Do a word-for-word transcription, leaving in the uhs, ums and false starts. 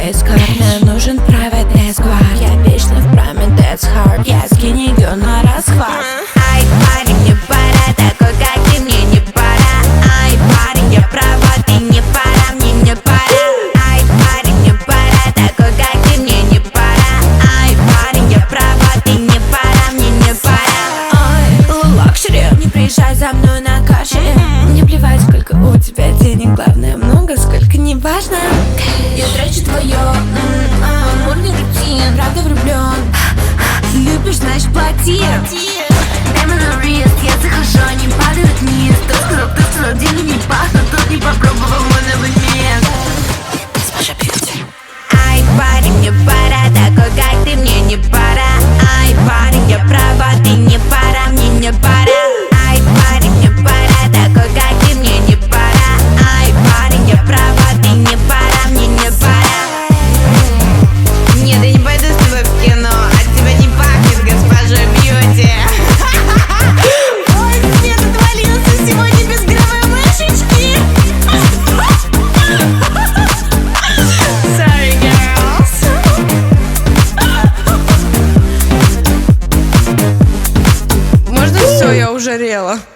эскорт. Мне нужен private escort. Я вечно в прайме, that's hard. Я skinny girl на расхват. Ай, парень, не пора, такой как ты мне не пора. Ай, парень, я права, ты не пора, мне не пора. Ай, парень, не пора, такой как ты мне не пора. Ай, парень, я права, ты не пора, мне не пора. Ай, лакшери, не приезжай за мной на каше. Мне плевать, сколько у тебя денег, главное много, сколько не важно. Я трачу твое амурный рутин, правда влюблен. Любишь, значит плати. Демон риск, я захожу, они падают вниз. Кто сказал, кто сказал, деньги не пахнут, тот не попробовал мой новый мест. Госпожа Бьюти. Ай, парень, мне пора, такой как ты мне не пора. Ай, парень, я права, ты не пора, мне не пора. Ай, парень, мне пора, такой как ты мне не пора. Ай, парень, я права, ты не пора, мне не пора. Нет, я не пойду с тобой в кино, от тебя не пахнет, госпожа Бьюти. Ой, свет отвалился сегодня без гровой мышечки. Sorry, girls. Можно все, я ужарела.